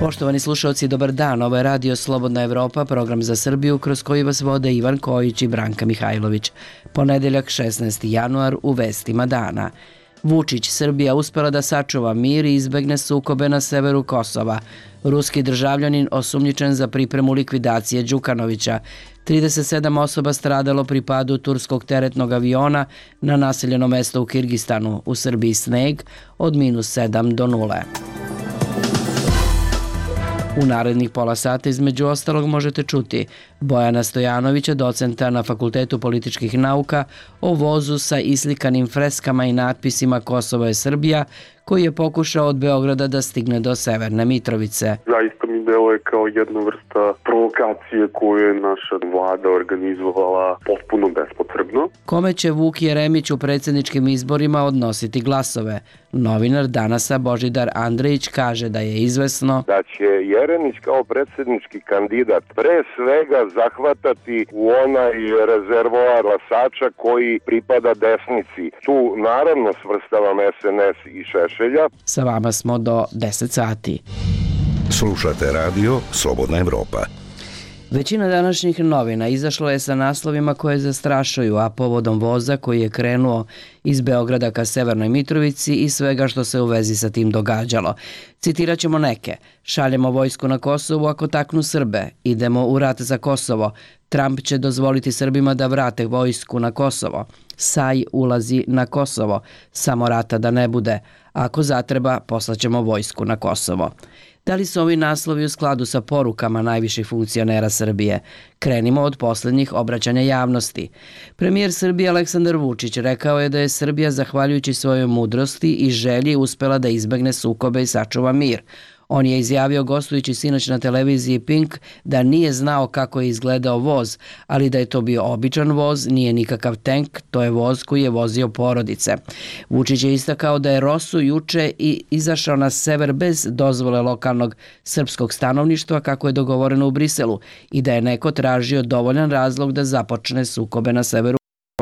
Poštovani slušalci, dobar dan. Ovo je Radio Slobodna Evropa, program za Srbiju kroz koji vas vode Ivan Kojić i Branka Mihajlović. Ponedeljak 16. januar u vestima dana. Vučić, Srbija uspela da sačuva mir i izbegne sukobe na severu Kosova. Ruski državljanin osumnjičen za pripremu likvidacije Đukanovića. 37 osoba stradalo pri padu turskog teretnog aviona na naseljeno mesto u Kirgistanu. U Srbiji sneg od -7 do 0. U narednih pola sata između ostalog možete čuti Bojana Stojanovića, docenta na Fakultetu političkih nauka, o vozu sa islikanim freskama i natpisima Kosovo je Srbija, koji je pokušao od Beograda da stigne do Severne Mitrovice. Zaista mi deluje kao jedna vrsta provokacije koju je naša vlada organizovala potpuno bespotrebno. Kome će Vuk Jeremić u predsjedničkim izborima odnositi glasove? Novinar Danasa Božidar Andrejić kaže da je izvesno da će Jeremić kao predsjednički kandidat pre svega zahvatati u onaj rezervoar glasača koji pripada desnici. Tu naravno svrstavam SNS i Šešelja. Sa vama smo do 10 sati. Slušate radio Slobodna Evropa. Većina današnjih novina izašla je sa naslovima koje zastrašuju, a povodom voza koji je krenuo iz Beograda ka Severnoj Mitrovici i svega što se u vezi sa tim događalo. Citirat ćemo neke. Šaljemo vojsku na Kosovu ako taknu Srbe. Idemo u rat za Kosovo. Trump će dozvoliti Srbima da vrate vojsku na Kosovo. Saj ulazi na Kosovo. Samo rata da ne bude. Ako zatreba, poslaćemo vojsku na Kosovo. Da li su ovi naslovi u skladu sa porukama najviših funkcionera Srbije? Krenimo od posljednjih obraćanja javnosti. Premijer Srbije Aleksandar Vučić rekao je da je Srbija, zahvaljujući svojoj mudrosti i želji, uspela da izbegne sukobe i sačuva mir. On je izjavio gostujući sinoć na televiziji Pink da nije znao kako je izgledao voz, ali da je to bio običan voz, nije nikakav tank, to je voz koji je vozio porodice. Vučić je istakao da je Rosu juče i izašao na sever bez dozvole lokalnog srpskog stanovništva kako je dogovoreno u Briselu i da je neko tražio dovoljan razlog da započne sukobe na severu.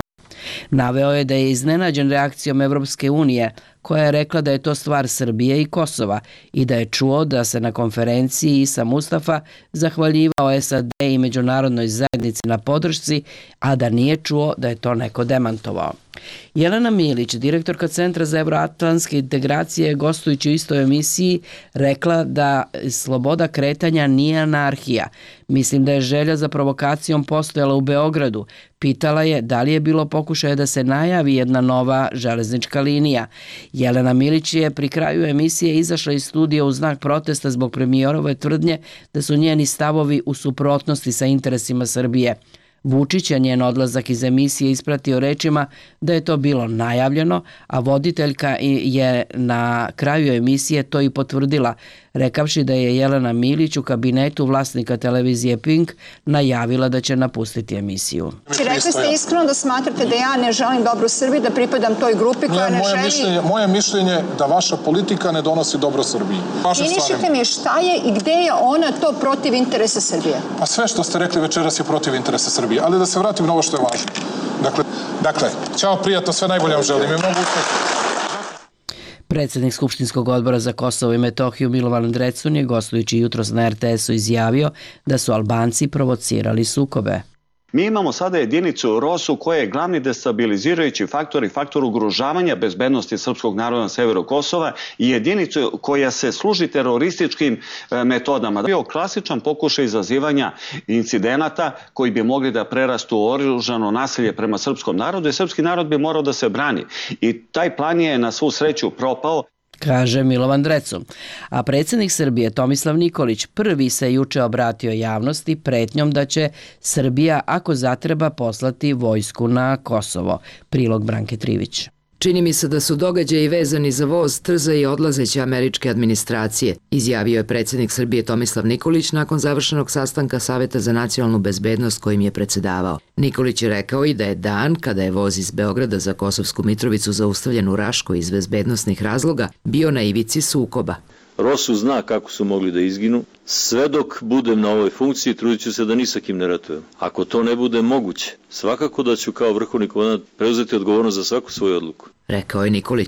Naveo je da je iznenađen reakcijom Evropske unije, koja je rekla da je to stvar Srbije i Kosova i da je čuo da se na konferenciji Isa Mustafa zahvaljivao SAD i međunarodnoj zajednici na podršci, a da nije čuo da je to neko demantovao. Jelena Milić, direktorka Centra za evroatlantske integracije, gostujući u istoj emisiji, rekla da sloboda kretanja nije anarhija. Mislim da je želja za provokacijom postojala u Beogradu. Pitala je da li je bilo pokušaja da se najavi jedna nova železnička linija. Jelena Milić je pri kraju emisije izašla iz studija u znak protesta zbog premijerove tvrdnje da su njeni stavovi u suprotnosti sa interesima Srbije. Vučić je njen odlazak iz emisije ispratio rečima da je to bilo najavljeno, a voditeljka je na kraju emisije to i potvrdila, rekavši da je Jelena Milić u kabinetu vlasnika televizije Pink najavila da će napustiti emisiju. Rekli ste iskreno da smatrate da ja ne želim dobro Srbiji, da pripadam toj grupi koja ne želi... Moje mišljenje da vaša politika ne donosi dobro Srbiji. Definišite mi šta je i gde je ona to protiv interesa Srbije? Pa sve što ste rekli večeras je protiv interesa Srbije, ali da se vratim na ovo što je važno. Dakle, ćao, prijatno, sve najbolje vam želim i mnogo uspjeha. Predsjednik Skupštinskog odbora za Kosovo i Metohiju Milovan Drecun je gostujući jutros na RTS-u izjavio da su Albanci provocirali sukobe. Mi imamo sada jedinicu ROSU koja je glavni destabilizirajući faktor i faktor ugrožavanja bezbednosti srpskog naroda na severu Kosova i jedinicu koja se služi terorističkim metodama. Bio klasičan pokušaj izazivanja incidenata koji bi mogli da prerastu u oružano nasilje prema srpskom narodu i srpski narod bi morao da se brani. I taj plan je na svu sreću propao, kaže Milovan Drecun. A predsjednik Srbije Tomislav Nikolić prvi se juče obratio javnosti pretnjom da će Srbija ako zatreba poslati vojsku na Kosovo. Prilog Branke Trivić. Čini mi se da su događaji vezani za voz trza i odlazeće američke administracije, izjavio je predsjednik Srbije Tomislav Nikolić nakon završenog sastanka Saveta za nacionalnu bezbednost kojim je predsjedavao. Nikolić je rekao i da je dan kada je voz iz Beograda za Kosovsku Mitrovicu zaustavljen u Raškoj iz bezbednosnih razloga bio na ivici sukoba. Rosu zna kako su mogli da izginu. Sve dok budem na ovoj funkciji, trudit ću se da ni sa kim ne ratujem. Ako to ne bude moguće, svakako da ću kao vrhovni komandant preuzeti odgovornost za svaku svoju odluku. Rekao je Nikolić.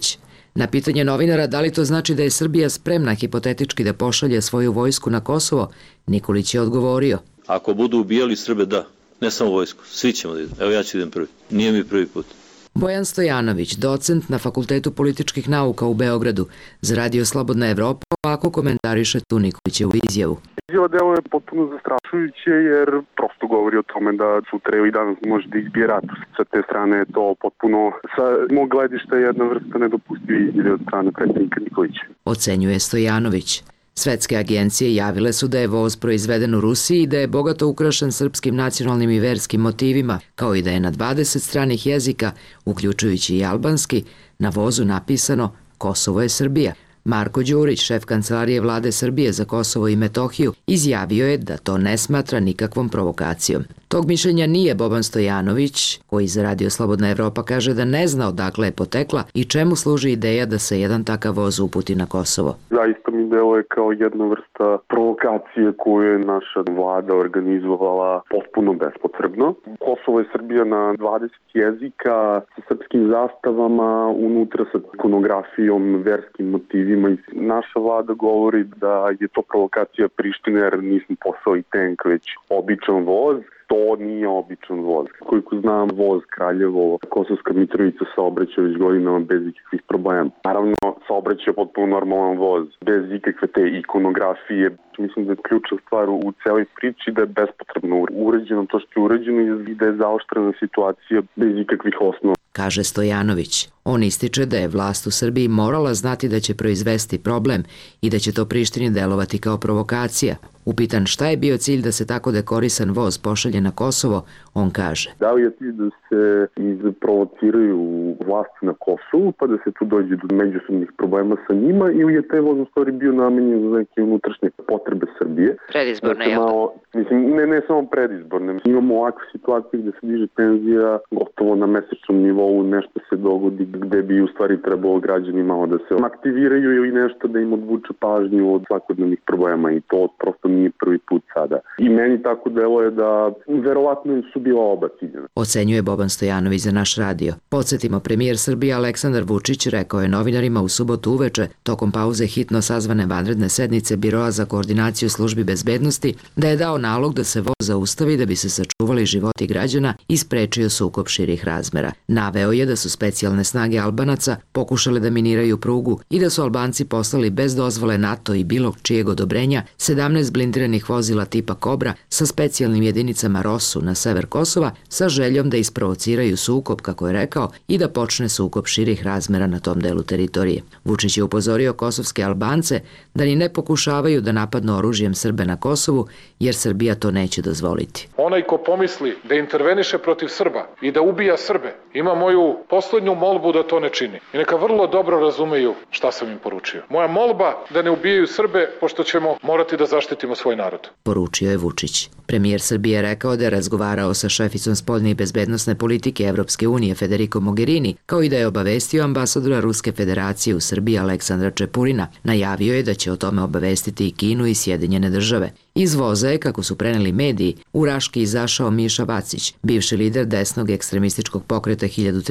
Na pitanje novinara da li to znači da je Srbija spremna hipotetički da pošalje svoju vojsku na Kosovo, Nikolić je odgovorio. Ako budu ubijali Srbe, da. Ne samo vojsku, svi ćemo da idem. Evo ja ću idem prvi. Nije mi prvi put. Bojan Stojanović, docent na Fakultetu političkih nauka u Beogradu, za Radio Slobodna Evropa, ovako komentariše tu Nikolićevu izjavu. Izjava delo je potpuno zastrašujuće jer prosto govori o tome da sutra i danas može da izbije rat. Sa te strane je to potpuno, sa mog gledišta, jedna vrsta nedopustive izjave od strane predsjednika Nikolića. Ocenjuje Stojanović. Svetske agencije javile su da je voz proizveden u Rusiji i da je bogato ukrašen srpskim nacionalnim i verskim motivima, kao i da je na 20 stranih jezika, uključujući i albanski, na vozu napisano Kosovo je Srbija. Marko Đurić, šef kancelarije vlade Srbije za Kosovo i Metohiju, izjavio je da to ne smatra nikakvom provokacijom. Tog mišljenja nije Boban Stojanović, koji za Radio Slobodna Evropa kaže da ne zna odakle je potekla i čemu služi ideja da se jedan takav voz uputi na Kosovo. Zaista mi deluje kao jedna vrsta provokacije koju je naša vlada organizovala potpuno bespotrebno. Kosovo je Srbija na 20 jezika sa srpskim zastavama, unutra sa ikonografijom, verskim motivima. Naša vlada govori da je to provokacija Prištine jer nismo posao i tank, već običan voz. To nije običan voz. Koliko znam, voz Kraljevo, Kosovska Mitrovica saobraća već godinama bez ikakvih problema. Naravno, saobraća potpuno normalan voz, bez ikakve te ikonografije. Mislim da je ključna stvar u celoj priči da je bespotrebno urađeno to što je urađeno i da je zaoštrena situacija bez ikakvih osnova. Kaže Stojanović. On ističe da je vlast u Srbiji morala znati da će proizvesti problem i da će to Prištini delovati kao provokacija. Upitan šta je bio cilj da se tako dekorisan voz pošalje na Kosovo, on kaže. Da li je cilj da se izprovociraju vlasti na Kosovu pa da se tu dođe do međusobnih problema sa njima ili je taj voz u stvari bio namenjen za neke unutrašnje potrebe Srbije? Predizborne, jel? Mislim, ne samo predizborne. Imamo ovakve situacije gde se diže penzija gotovo na mesečnom nivou, nešto se dogodi gde bi u stvari trebalo građani malo da se aktiviraju ili nešto da im odvuče pažnju od svakodnevnih problema i to prosto nije prvi put sada. I meni tako deluje da verovatno su bila oba ciljena. Ocenjuje Boban Stojanović za naš radio. Podsjetimo, premijer Srbije Aleksandar Vučić rekao je novinarima u subotu uveče, tokom pauze hitno sazvane vanredne sednice Biroa za koordinaciju službi bezbednosti, da je dao nalog da se voz zaustavi da bi se sačuvali životi građana i sprečio sukob širih razmera. Naveo je da su specijalne snage Albanaca pokušale da miniraju prugu i da su Albanci poslali bez dozvole NATO i bilo čijeg odobrenja 17 blindiranih vozila tipa Kobra sa specijalnim jedinicama ROSU na sever Kosova sa željom da isprovociraju sukob, kako je rekao, i da počne sukob širih razmera na tom delu teritorije. Vučić je upozorio kosovske Albance da ni ne pokušavaju da napadnu oružjem Srbe na Kosovu, jer Srbija to neće dozvoliti. Onaj ko pomisli da interveniše protiv Srba i da ubija Srbe, ima moju poslednju molbu da to ne čini. I neka vrlo dobro razumeju šta sam im poručio. Moja molba da ne ubijaju Srbe, pošto ćemo morati da zaštitimo svoj narod. Poručio je Vučić. Premijer Srbije je rekao da je razgovarao sa šeficom spoljne i bezbednosne politike Evropske unije Federico Mogherini, kao i da je obavestio ambasadora Ruske federacije u Srbiji Aleksandra Čepurina. Najavio je da će o tome obavestiti i Kinu i Sjedinjene države. Iz voza je, kako su preneli mediji, u Raški izašao Miša Vacić, bivši lider desnog ekstremističkog pokreta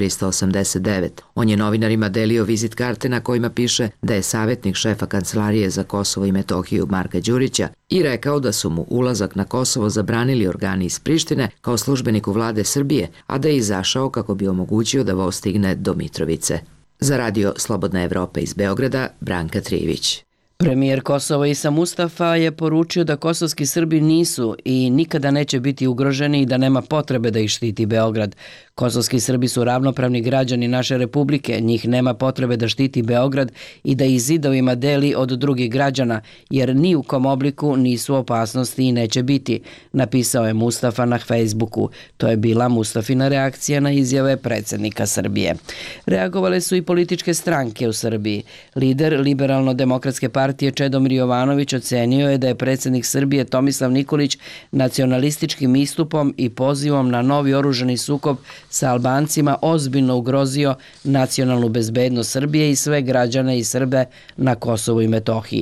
1389. On je novinarima delio vizit karte na kojima piše da je savjetnik šefa kancelarije za Kosovo i Metohiju Marka Đurića i rekao da su mu ulazak na Kosovo zabranili organi iz Prištine kao službeniku vlade Srbije, a da je izašao kako bi omogućio da voz stigne do Mitrovice. Za Radio Slobodna Evropa iz Beograda, Branka Trijević. Premijer Kosova Isa Mustafa je poručio da kosovski Srbi nisu i nikada neće biti ugroženi i da nema potrebe da ih štiti Beograd. Kosovski Srbi su ravnopravni građani naše republike, njih nema potrebe da štiti Beograd i da ih zidovima deli od drugih građana, jer ni u kom obliku nisu opasnosti i neće biti, napisao je Mustafa na Facebooku. To je bila Mustafina reakcija na izjave predsjednika Srbije. Reagovale su i političke stranke u Srbiji. Lider Liberalno-demokratske partije Čedomir Jovanović ocenio je da je predsjednik Srbije Tomislav Nikolić nacionalističkim istupom i pozivom na novi oružani sukob sa Albancima ozbiljno ugrozio nacionalnu bezbednost Srbije i sve građane i Srbe na Kosovu i Metohiji.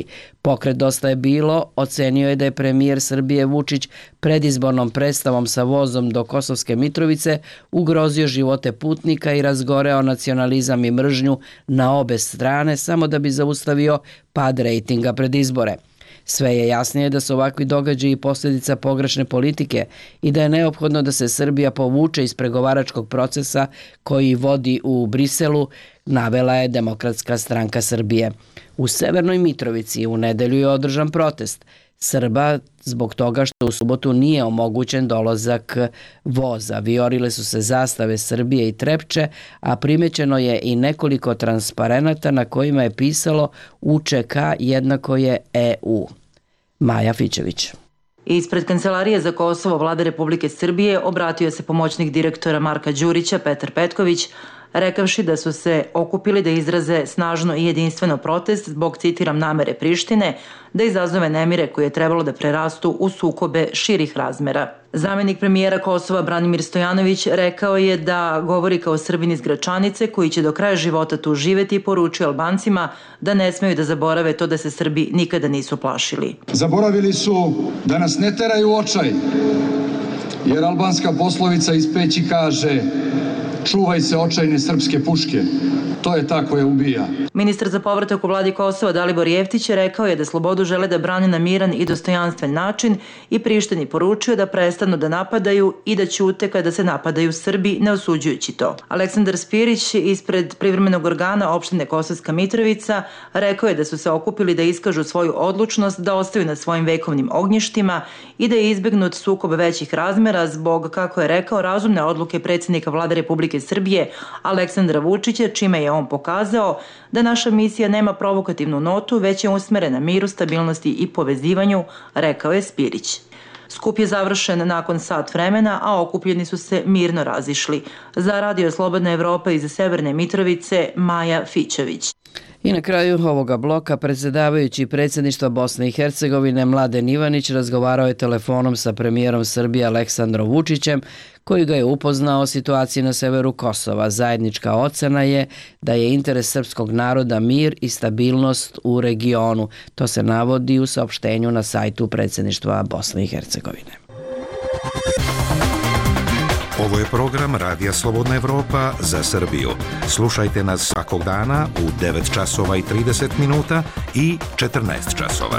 Pokret Dosta je bilo ocenio je da je premijer Srbije Vučić predizbornom predstavom sa vozom do Kosovske Mitrovice ugrozio živote putnika i razgoreo nacionalizam i mržnju na obe strane samo da bi zaustavio pad rejtinga pred izbore. Sve je jasnije da su ovakvi događaji posljedica pogrešne politike i da je neophodno da se Srbija povuče iz pregovaračkog procesa koji vodi u Briselu, navela je Demokratska stranka Srbije. U Severnoj Mitrovici u nedelju je održan protest Srba zbog toga što u subotu nije omogućen dolazak voza. Viorile su se zastave Srbije i Trepče, a primećeno je i nekoliko transparenata na kojima je pisalo UČK jednako je EU. Maja Fićević. Ispred Kancelarije za Kosovo Vlade Republike Srbije obratio se pomoćnik direktora Marka Đurića Petar Petković, rekavši da su se okupili da izraze snažno i jedinstveno protest zbog, citiram, namere Prištine da izazove nemire koje je trebalo da prerastu u sukobe širih razmera. Zamenik premijera Kosova Branimir Stojanović rekao je da govori kao Srbin iz Gračanice koji će do kraja života tu živeti i poručio Albancima da ne smeju da zaborave to da se Srbi nikada nisu plašili. Zaboravili su da nas ne teraju u očaj, jer albanska poslovica iz Peći kaže: čuvaj se očajne srpske puške. To je ta koja ubija. Ministar za povratak u vladi Kosova Dalibor Jeftić rekao je da slobodu žele da brane na miran i dostojanstven način i Prištini poručio da prestanu da napadaju i da ćute kada se napadaju Srbi, ne osuđujući to. Aleksandar Spirić ispred privremenog organa opštine Kosovska Mitrovica rekao je da su se okupili da iskažu svoju odlučnost da ostaju na svojim vekovnim ognjištima i da je izbegnut sukob većih razmera zbog, kako je rekao, razumne odluke predsjednika Vlade Republike Srbije Aleksandra Vučića, čime je on pokazao da naša misija nema provokativnu notu, već je usmerena miru, stabilnosti i povezivanju, rekao je Spirić. Skup je završen nakon sat vremena, a okupljeni su se mirno razišli. Za Radio Slobodna Evropa iz Severne Mitrovice, Maja Fićević. I na kraju ovoga bloka predsjedavajući predsjedništva Bosne i Hercegovine Mladen Ivanić razgovarao je telefonom sa premijerom Srbije Aleksandrom Vučićem, koji ga je upoznao o situaciji na severu Kosova. Zajednička ocena je da je interes srpskog naroda mir i stabilnost u regionu. To se navodi u saopštenju na sajtu predsjedništva Bosne i Hercegovine. Ovo je program Radija Slobodna Evropa za Srbiju. Slušajte nas svakog dana u 9 časova i 30 minuta i 14 časova.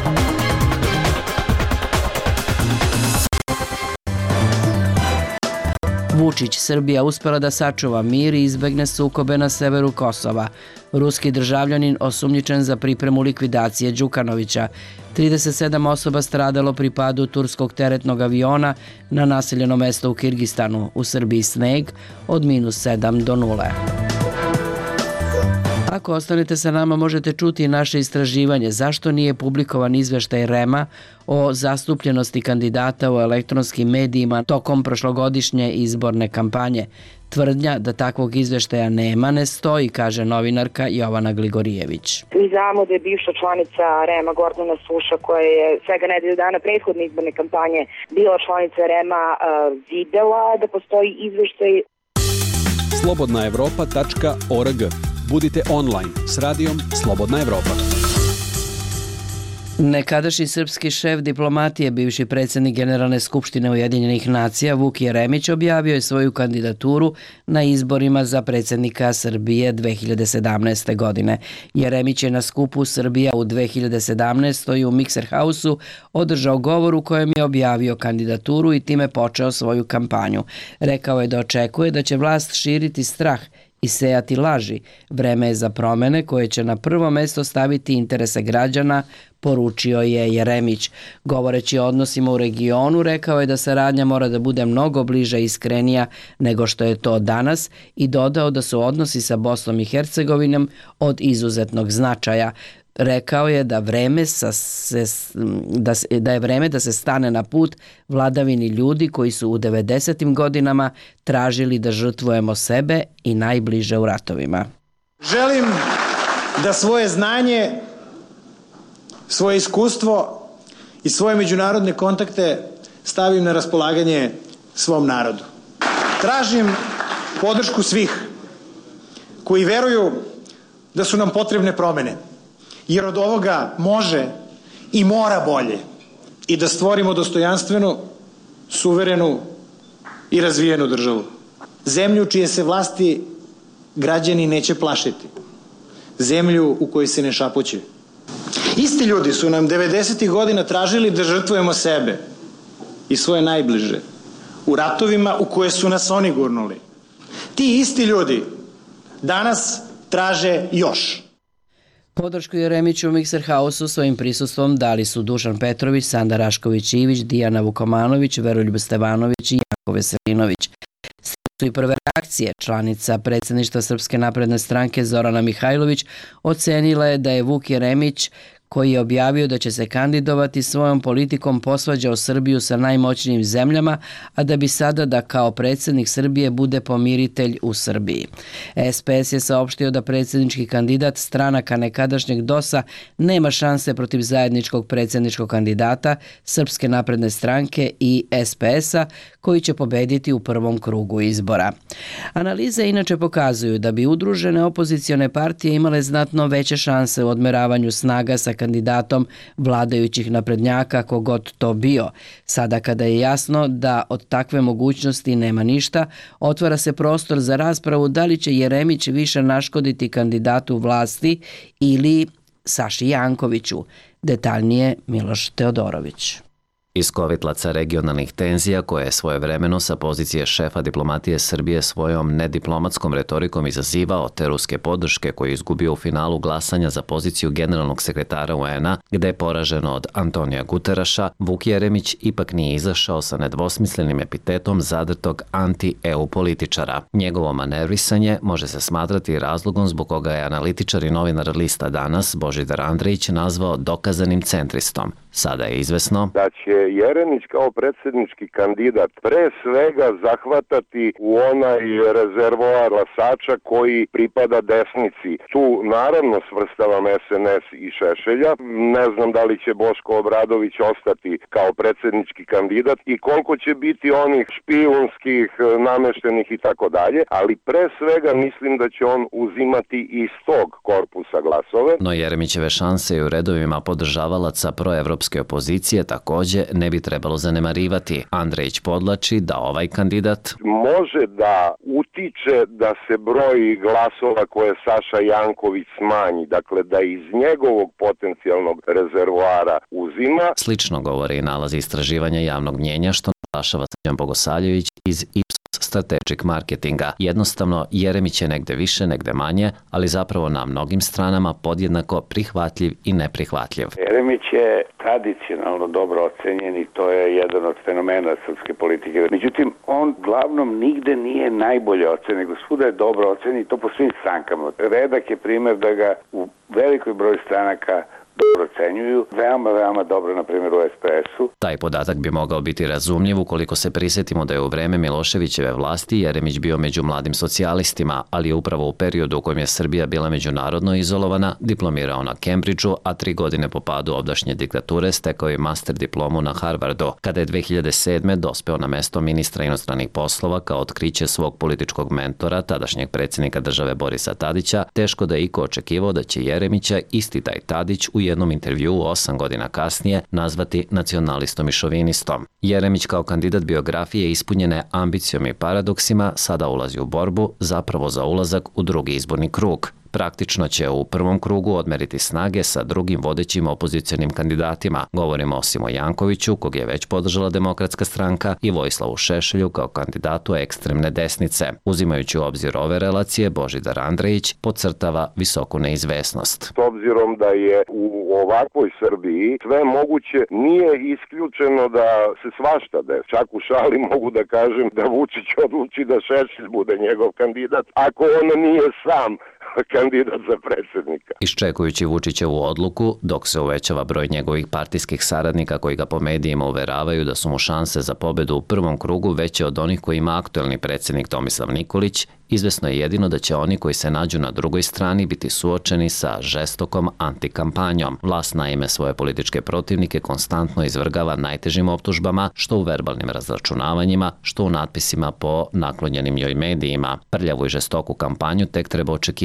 Vučić, Srbija uspela da sačuva mir i izbegne sukobe na severu Kosova. Ruski državljanin osumnjičen za pripremu likvidacije Đukanovića. 37 osoba stradalo pri padu turskog teretnog aviona na naseljeno mesto u Kirgistanu. U Srbiji sneg od -7 do 0. Ako ostanete sa nama, možete čuti naše istraživanje zašto nije publikovan izveštaj REM-a o zastupljenosti kandidata u elektronskim medijima tokom prošlogodišnje izborne kampanje. Tvrdnja da takvog izveštaja nema ne stoji, kaže novinarka Jovana Gligorijević. Mi znamo da je bivša članica REM-a Gordana Suša, koja je svega nedelju dana prethodne izborne kampanje bila članica REM-a, videla da postoji izveštaj. slobodnaevropa.org. Budite online s radijom Slobodna Evropa. Nekadašnji srpski šef diplomatije, bivši predsjednik Generalne skupštine Ujedinjenih nacija Vuk Jeremić objavio je svoju kandidaturu na izborima za predsjednika Srbije 2017. godine. Jeremić je na skupu Srbija u 2017. u Mikser Hausu održao govor u kojem je objavio kandidaturu i time počeo svoju kampanju. Rekao je da očekuje da će vlast širiti strah i sejati laži. Vreme je za promene koje će na prvo mesto staviti interese građana, poručio je Jeremić. Govoreći o odnosima u regionu, rekao je da saradnja mora da bude mnogo bliža i iskrenija nego što je to danas i dodao da su odnosi sa Bosnom i Hercegovinom od izuzetnog značaja. Rekao je da je vreme da se stane na put vladavini ljudi koji su u 90. godinama tražili da žrtvujemo sebe i najbliže u ratovima. Želim da svoje znanje, svoje iskustvo i svoje međunarodne kontakte stavim na raspolaganje svom narodu. Tražim podršku svih koji veruju da su nam potrebne promene Jer od ovoga može i mora bolje i da stvorimo dostojanstvenu, suverenu i razvijenu državu. Zemlju čije se vlasti građani neće plašiti. Zemlju u kojoj se ne šapuće. Isti ljudi su nam 90. godina tražili da žrtvujemo sebe i svoje najbliže u ratovima u koje su nas oni gurnuli. Ti isti ljudi danas traže još. Podršku Jeremiću u Mikserhausu svojim prisustvom dali su Dušan Petrović, Sanda Rašković-Ivić, Dijana Vukomanović, Veroljub Stevanović i Janko Veselinović. Su i prve reakcije. Članica predsjedništva Srpske napredne stranke Zorana Mihajlović ocenila je da je Vuk Jeremić, koji je objavio da će se kandidovati, svojom politikom posvađao Srbiju sa najmoćnijim zemljama, a da bi sada da kao predsjednik Srbije bude pomiritelj u Srbiji. SPS je saopštio da predsjednički kandidat stranaka nekadašnjeg DOS-a nema šanse protiv zajedničkog predsjedničkog kandidata Srpske napredne stranke i SPS-a, koji će pobediti u prvom krugu izbora. Analize inače pokazuju da bi udružene opozicione partije imale znatno veće šanse u odmeravanju snaga sa kandidatom vladajućih naprednjaka, kogod to bio. Sada kada je jasno da od takve mogućnosti nema ništa, otvara se prostor za raspravu da li će Jeremić više naškoditi kandidatu vlasti ili Saši Jankoviću. Detaljnije Miloš Teodorović. Iz kovitlaca regionalnih tenzija koje je svojevremeno sa pozicije šefa diplomatije Srbije svojom nediplomatskom retorikom izazivao te ruske podrške koje je izgubio u finalu glasanja za poziciju generalnog sekretara UN-a, gde je poraženo od Antonija Guteraša, Vuk Jeremić ipak nije izašao sa nedvosmislenim epitetom zadrtog anti-EU političara. Njegovo manevrisanje može se smatrati razlogom zbog koga je analitičar i novinar lista Danas Božidar Andrejić nazvao dokazanim centristom. Sada je izvesno da će Jeremić kao predsjednički kandidat pre svega zahvatati u onaj rezervoar glasača koji pripada desnici. Tu naravno svrstavam SNS i Šešelja. Ne znam da li će Boško Obradović ostati kao predsjednički kandidat i koliko će biti onih špijunskih, nameštenih i tako dalje, ali pre svega mislim da će on uzimati iz tog korpusa glasove. No Jeremićeve šanse i u redovima podržavalaca proevropske opozicije takođe ne bi trebalo zanemarivati. Andrejić podlači da ovaj kandidat može da utiče da se broj glasova koje Saša Janković smanji, dakle da iz njegovog potencijalnog rezervoara uzima. Slično govori i nalazi istraživanja javnog mnjenja što naglašava Srđan Bogosavljević iz Ipsos Strategic Marketinga. Jednostavno, Jeremić je negde više, negde manje, ali zapravo na mnogim stranama podjednako prihvatljiv i neprihvatljiv. Jeremić je tradicionalno dobro ocenjen i to je jedan od fenomena srpske politike. Međutim, on glavnom nigde nije najbolje ocenjen, nego svuda je dobro ocenjen i to po svim strankama. Redak je primjer da ga u velikoj broj stranaka dobro ocenjuju, veoma dobro, na primjer, u SPS-u. Taj podatak bi mogao biti razumljiv ukoliko se prisjetimo da je u vreme Miloševićeve vlasti Jeremić bio među mladim socijalistima, ali je upravo u periodu u kojem je Srbija bila međunarodno izolovana, diplomirao na Cambridgeu, a 3 godine po padu obdašnje diktature stekao je master diplomu na Harvardu. Kada je 2007. dospeo na mesto ministra inostranih poslova kao otkriće svog političkog mentora, tadašnjeg predsjednika države Borisa Tadića, teško da je iko očekivao da će Jeremića isti taj Tadić u jednom intervjuu 8 godina kasnije nazvati nacionalistom i šovinistom. Jeremić kao kandidat biografije ispunjene ambicijom i paradoksima sada ulazi u borbu zapravo za ulazak u drugi izborni krug. Praktično će u prvom krugu odmeriti snage sa drugim vodećim opozicionim kandidatima. Govorimo o Simo Jankoviću, kog je već podržala Demokratska stranka, i Vojislavu Šešelju kao kandidatu ekstremne desnice. Uzimajući u obzir ove relacije, Božidar Andrejić podcrtava visoku neizvesnost. S obzirom da je u ovakvoj Srbiji sve moguće, nije isključeno da se svašta desi. Čak u šali mogu da kažem da Vučić odluči da Šešelj bude njegov kandidat, ako on nije sam kandidat za predsjednika. Iščekujući Vučićevu odluku, dok se uvećava broj njegovih partijskih saradnika koji ga po medijima uveravaju da su mu šanse za pobedu u prvom krugu veće od onih koji ima aktuelni predsjednik Tomislav Nikolić, izvesno je jedino da će oni koji se nađu na drugoj strani biti suočeni sa žestokom antikampanjom. Vlast naime svoje političke protivnike konstantno izvrgava najtežim optužbama, što u verbalnim razračunavanjima, što u natpisima po naklonjenim joj medijima. Prljavu i žestoku kampanju tek treba očekivati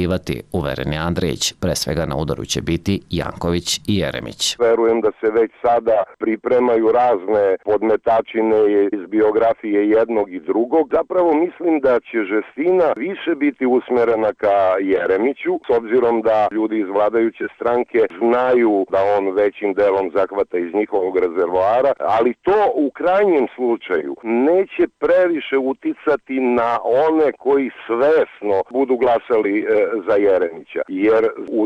izbacivati, uveren je Andrić. Pre svega na udaru će biti Janković i Jeremić. Verujem da se već sada pripremaju razne podmetačine iz biografije jednog i drugog. Zapravo mislim da će žestina više biti usmerena ka Jeremiću, s obzirom da ljudi iz vladajuće stranke znaju da on većim delom zahvata iz njihovog rezervoara, ali to u krajnjem slučaju neće previše uticati na one koji svesno budu glasali za Jeremića. Jer u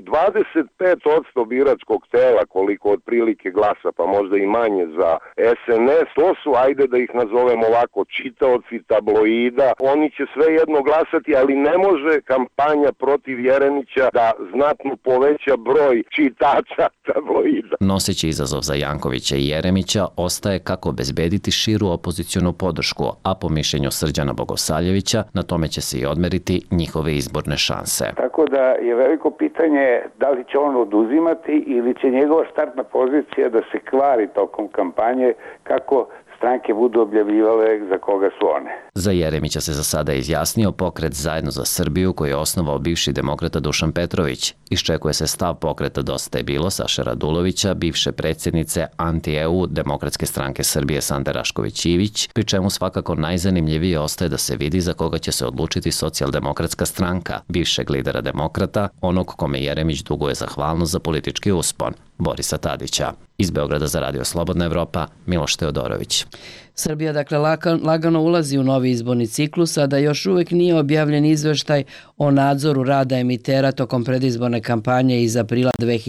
25% biračkog tela, koliko otprilike glasa, pa možda i manje za SNS, to su, ajde da ih nazovemo ovako, čitaoci tabloida. Oni će svejedno glasati, ali ne može kampanja protiv Jeremića da znatno poveća broj čitača tabloida. Noseći izazov za Jankovića i Jeremića ostaje kako obezbediti širu opozicionu podršku, a po mišljenju Srđana Bogosavljevića na tome će se i odmeriti njihove izborne šanse. Tako da je veliko pitanje da li će on oduzimati ili će njegova startna pozicija da se kvari tokom kampanje kako stranke budu objavljivale za koga su one. Za Jeremića se za sada izjasnio pokret Zajedno za Srbiju koji je osnovao bivši demokrata Dušan Petrović. Iščekuje se stav pokreta Dosta je bilo Saše Radulovića, bivše predsjednice anti-EU Demokratske stranke Srbije Sande Rašković-Ivić, pri čemu svakako najzanimljivije ostaje da se vidi za koga će se odlučiti Socijaldemokratska stranka, bivšeg lidera demokrata, onog kome Jeremić duguje zahvalnost za politički uspon, Borisa Tadića. Iz Beograda za Radio Slobodna Evropa, Miloš Teodorović. Srbija dakle lagano ulazi u novi izborni ciklus, a da još uvek nije objavljen izveštaj o nadzoru rada emitera tokom predizborne kampanje iz aprila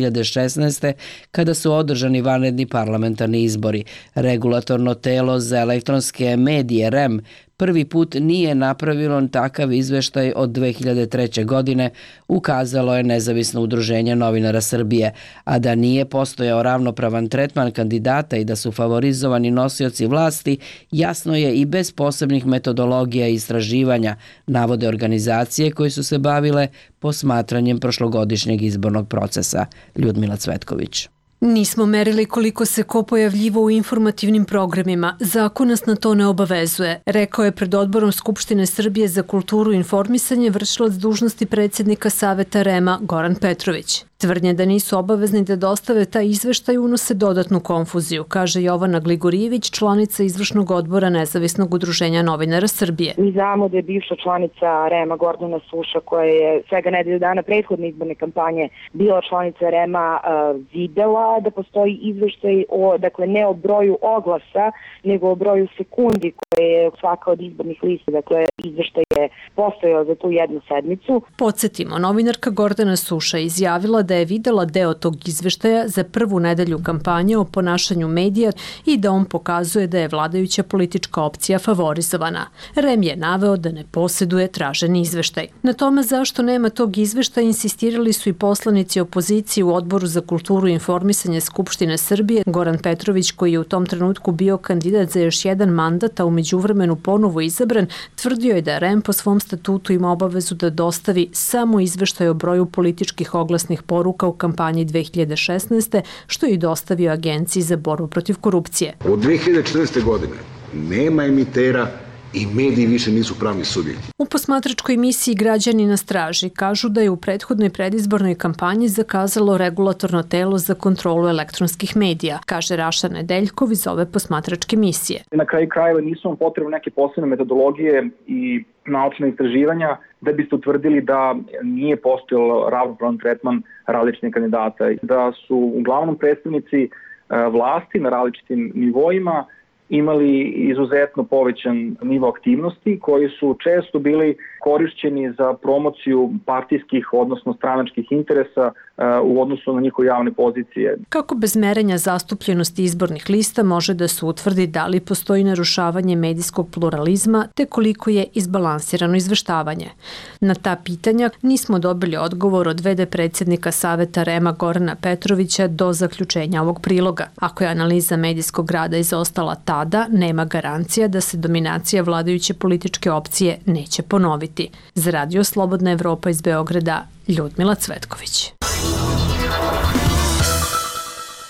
2016. kada su održani vanredni parlamentarni izbori. Regulatorno telo za elektronske medije REM prvi put nije napravilo takav izveštaj od 2003. godine, ukazalo je Nezavisno udruženje novinara Srbije, a da nije postojao ravnopravan tretman kandidata i da su favorizovani nosioci vlasti, jasno je i bez posebnih metodologija i istraživanja, navode organizacije koje su se bavile posmatranjem prošlogodišnjeg izbornog procesa. Ljudmila Cvetković. Nismo merili koliko se ko pojavljivo u informativnim programima. Zakon nas na to ne obavezuje, rekao je pred odborom Skupštine Srbije za kulturu i informisanje vršilac dužnosti predsjednika Saveta REM-a Goran Petrović. Tvrdnje da nisu obavezni da dostave taj izveštaj unose dodatnu konfuziju, kaže Jovana Gligorijević, članica izvršnog odbora Nezavisnog udruženja novinara Srbije. Mi znamo da je bivša članica REM-a Gordana Suša, koja je svega nedelju dana prethodne izborne kampanje bila članica REM-a, videla da postoji izveštaj o, dakle, ne o broju oglasa, nego o broju sekundi koje je svaka od izbornih lista, dakle, izveštaj je postojao za tu jednu sedmicu. Podsjetimo, novinarka Gordana Suša izjavila da je videla deo tog izveštaja za prvu nedelju kampanje o ponašanju medija i da on pokazuje da je vladajuća politička opcija favorizovana. REM je naveo da ne posjeduje traženi izveštaj. Na tome zašto nema tog izveštaja insistirali su i poslanici opozicije u Odboru za kulturu i informisanje Skupštine Srbije. Goran Petrović, koji je u tom trenutku bio kandidat za još jedan mandat, a u međuvremenu ponovo izabran, tvrdio je da REM po svom statutu ima obavezu da dostavi samo izveštaj o broju političkih oglasnih poruka u kampanji 2016. što je i dostavio Agenciji za borbu protiv korupcije. Od 2014. godine nema emitera i mediji više nisu pravni subjekti. U posmatračkoj misiji Građani na straži kažu da je u prethodnoj predizbornoj kampanji zakazalo regulatorno telo za kontrolu elektronskih medija, kaže Raša Nedeljkov iz ove posmatračke misije. Na kraju krajeva nisu vam potrebne neke posebne metodologije i naučne istraživanja da biste utvrdili da nije postojalo ravnopravan tretman različitih kandidata, da su uglavnom predstavnici vlasti na različitim nivoima imali izuzetno povećan nivo aktivnosti koji su često bili korišćeni za promociju partijskih, odnosno stranačkih interesa u odnosu na njihove javne pozicije. Kako bez merenja zastupljenosti izbornih lista može da se utvrdi da li postoji narušavanje medijskog pluralizma te koliko je izbalansirano izveštavanje? Na ta pitanja nismo dobili odgovor od v.d. predsjednika Saveta REM-a Gorana Petrovića do zaključenja ovog priloga. Ako je analiza medijskog rada izostala tada, nema garancija da se dominacija vladajuće političke opcije neće ponoviti. Za Radio Slobodna Evropa iz Beograda, Ljudmila Cvetković.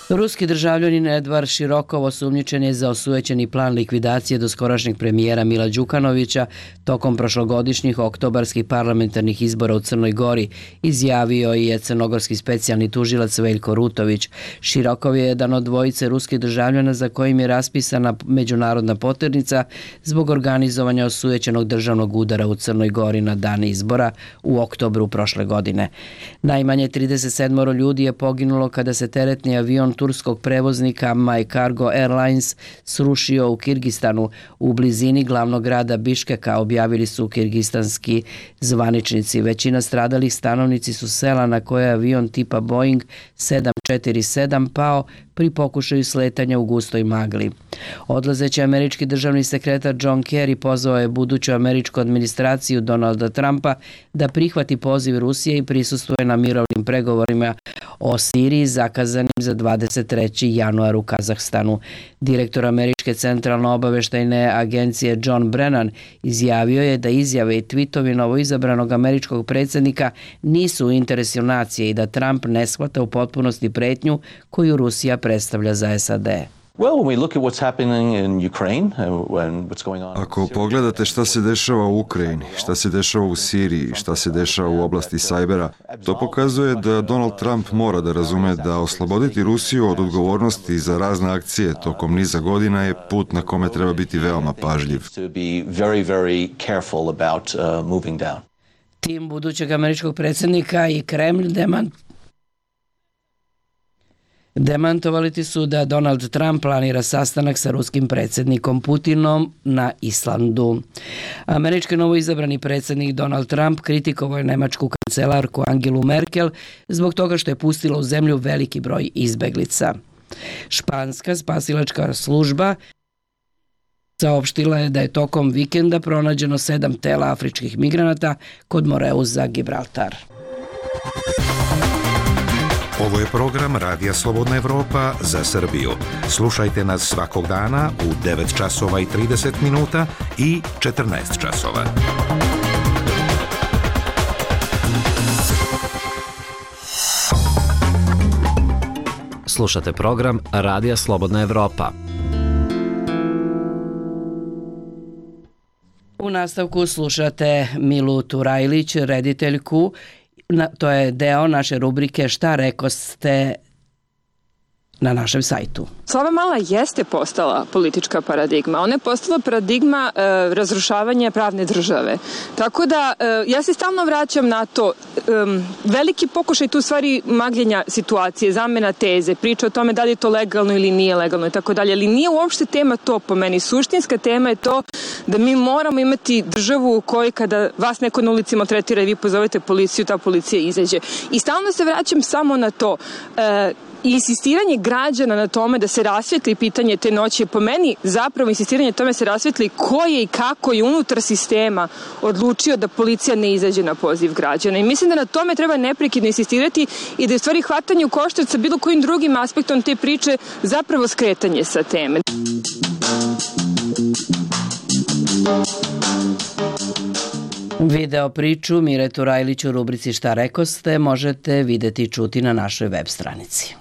Ruski državljanin Edvard Širokov osumnjičen je za osujećeni plan likvidacije doskorašnjeg premijera Mila Đukanovića tokom prošlogodišnjih oktobarskih parlamentarnih izbora u Crnoj Gori, izjavio je crnogorski specijalni tužilac Veljko Rutović. Širokov je jedan od dvojice ruskih državljana za kojim je raspisana međunarodna poternica zbog organizovanja osujećenog državnog udara u Crnoj Gori na dan izbora u oktobru prošle godine. Najmanje 37 ljudi je poginulo kada se teretni avion turskog prevoznika My Cargo Airlines srušio u Kirgistanu u blizini glavnog grada Biškeka, objavili su kirgistanski zvaničnici. Većina stradalih stanovnici su sela na koje je avion tipa Boeing 747 pao pri pokušaju sletanja u gustoj magli. Odlazeći američki državni sekretar John Kerry pozvao je buduću američku administraciju Donalda Trumpa da prihvati poziv Rusije i prisustvuje na mirovnim pregovorima o Siriji zakazanim za 23. januar u Kazahstanu. Direktor američke centralno-obaveštajne agencije John Brennan izjavio je da izjave i tvitovi novoizabranog američkog predsjednika nisu u interesu nacije i da Trump ne shvata u potpunosti pretnju koju Rusija predstavlja za SAD. Ako pogledate šta se dešava u Ukrajini, šta se dešava u Siriji, šta se dešava u oblasti sajbera, to pokazuje da Donald Trump mora da razume da osloboditi Rusiju od odgovornosti za razne akcije tokom niza godina je put na kome treba biti veoma pažljiv. Tim budućeg američkog predsjednika i Kremlj demantovali su da Donald Trump planira sastanak sa ruskim predsjednikom Putinom na Islandu. Američki novoizabrani predsjednik Donald Trump kritikovao je nemačku kancelarku Angelu Merkel zbog toga što je pustila u zemlju veliki broj izbeglica. Španska spasilačka služba saopštila je da je tokom vikenda pronađeno 7 tela afričkih migranata kod Moreuza, Gibraltar. Ovo je program Radija Slobodna Evropa za Srbiju. Slušajte nas svakog dana u 9 časova i 30 minuta i 14 časova. Slušate program Radija Slobodna Evropa. U nastavku slušate Milu Turajlić, rediteljku. To je deo naše rubrike Šta rekoste na našem sajtu. Slaba Mala jeste postala politička paradigma. Ona je postala paradigma razrušavanja pravne države. Tako da ja se stalno vraćam na to. Veliki pokušaj tu stvari magljenja situacije, zamena teze, priča o tome da li je to legalno ili nije legalno i tako dalje. Ali nije uopšte tema to po meni. Suštinska tema je to da mi moramo imati državu u kojoj kada vas neko na ulici maltretira i vi pozovete policiju, ta policija izađe. I stalno se vraćam samo na to. Insistiranje građana na tome da se rasvetli pitanje te noći je po meni zapravo insistiranje tome da se rasvetli ko je i kako je unutar sistema odlučio da policija ne izađe na poziv građana. I mislim da na tome treba neprekidno insistirati i da je u stvari hvatanje u koštac sa bilo kojim drugim aspektom te priče zapravo skretanje sa teme. Video priču Mire Turajlić u rubrici Šta rekoste možete videti i čuti na našoj web stranici.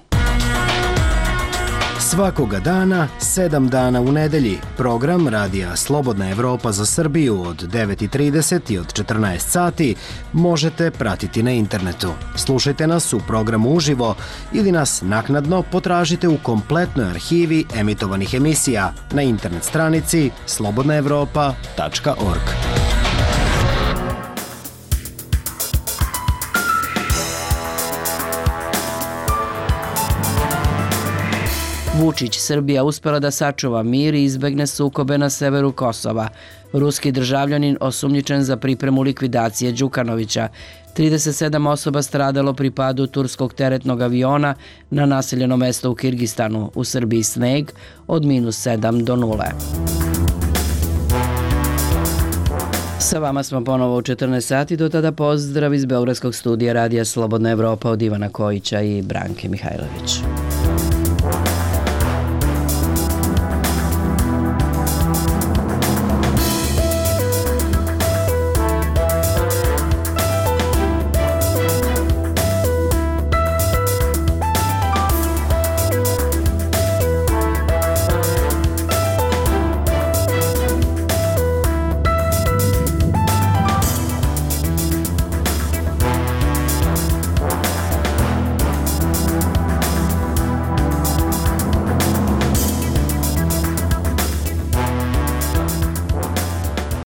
Svakoga dana, 7 dana u nedelji, program Radija Slobodna Evropa za Srbiju od 9:30 i od 14 sati možete pratiti na internetu. Slušajte nas u programu uživo ili nas naknadno potražite u kompletnoj arhivi emitovanih emisija na internet stranici slobodnaevropa.org. Vučić, Srbija uspela da sačuva mir i izbegne sukobe na severu Kosova. Ruski državljanin osumnjičen za pripremu likvidacije Đukanovića. 37 osoba stradalo pri padu turskog teretnog aviona na naseljeno mesto u Kirgistanu. U Srbiji sneg od -7 do 0. Sa vama smo ponovo u 14 sati, do tada pozdrav iz Beogradskog studija Radija Slobodna Evropa od Ivana Kojića i Branke Mihajlović.